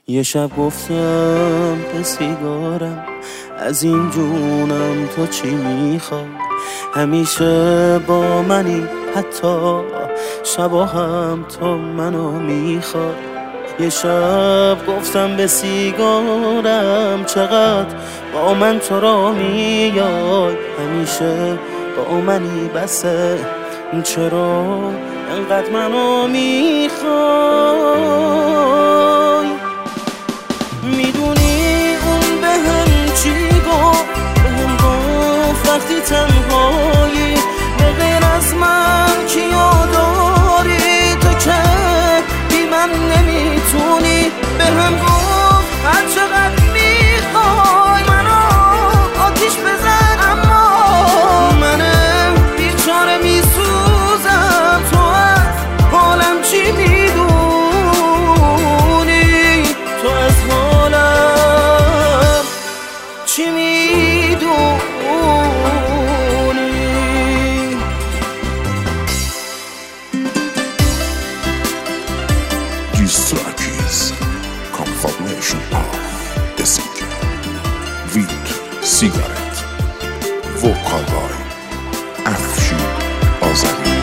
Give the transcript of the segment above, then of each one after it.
یه شب گفتم به سیگارم از این جونم تو چی میخوای، همیشه با منی حتی شبا هم تو منو میخوای. یه شب گفتم به سیگارم چقدر با من تو را میای، همیشه با منی بسه چرا انقدر منو میخوای. میدونی اون بهم چی گفت؟ بهم گفت وقتی تنهایی به غیر از من کیو داری، تو که بی من نمیتونی. بهم گفت هر چقدر میخوای منو آتیش بزن، اما منم بیچاره میسوزم، تو از حالم چی میدونی؟ تو از حالم چی میدونی؟ This track is confirmation of the singer with cigarette vocal by افشین آذری.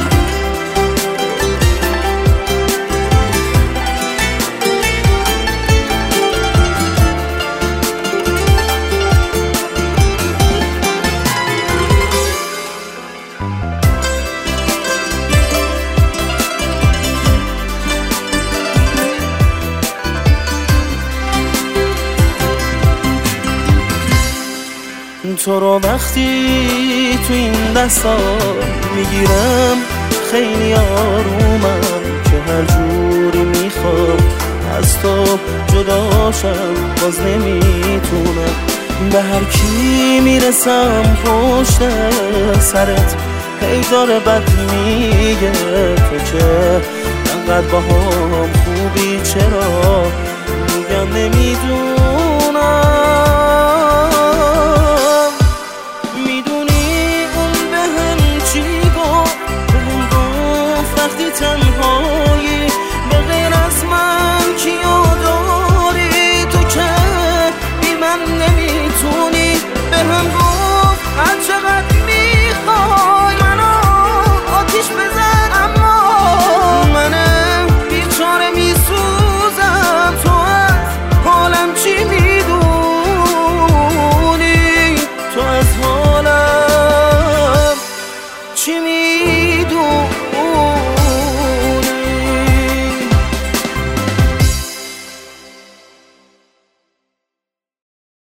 تو رو وقتی تو این دستا میگیرم خیلی آرومم، که هر جوری میخوام از تو جداشم باز نمیتونم. به هر کی میرسم پشت سرت هی داره بد میگه، تو که انقدر باهام خوبی چرا میگم نمیدونم.